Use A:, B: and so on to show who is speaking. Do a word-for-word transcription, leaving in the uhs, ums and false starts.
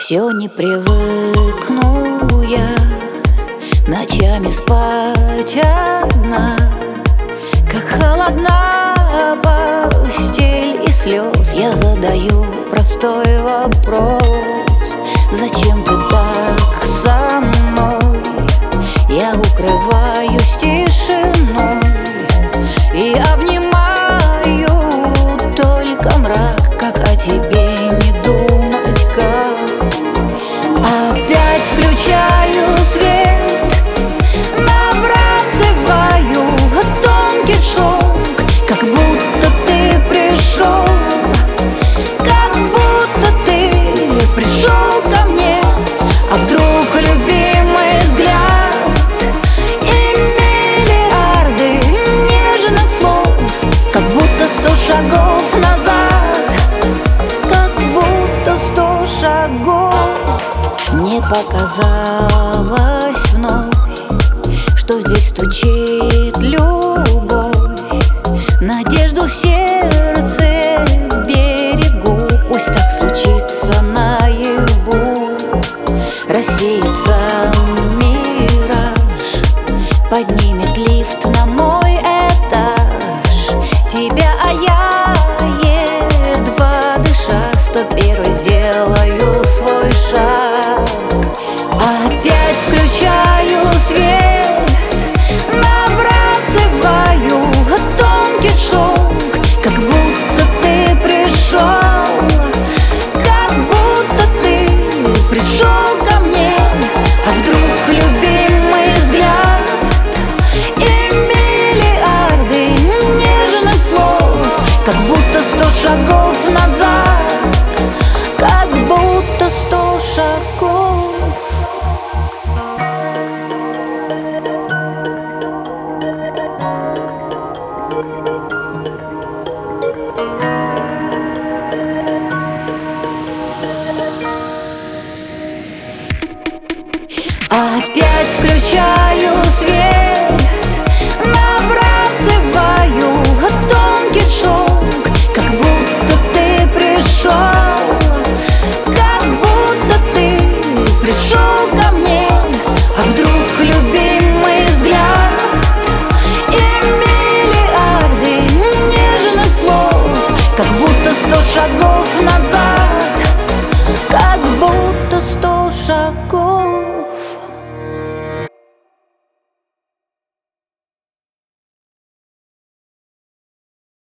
A: Все не привыкну я ночами спать одна, как холодна постель и слез. Я задаю простой вопрос: зачем ты так со мной? Я укрываюсь тишиной и обнимаю только мрак. Как о тебе не думать, как? Опять включаю свет, набрасываю тонкий шелк, как будто ты пришел, как будто ты пришел ко мне. А вдруг любимый взгляд и миллиарды нежных слов, как будто сто шагов назад, как будто сто шагов. Мне показалось вновь, что в дверь стучит любовь. Надежду в сердце берегу, пусть так случится наяву. Рассеется мираж, поднимет лифт на мой этаж. Тебя, а я, едва дыша, сто первый сделаю свой шаг.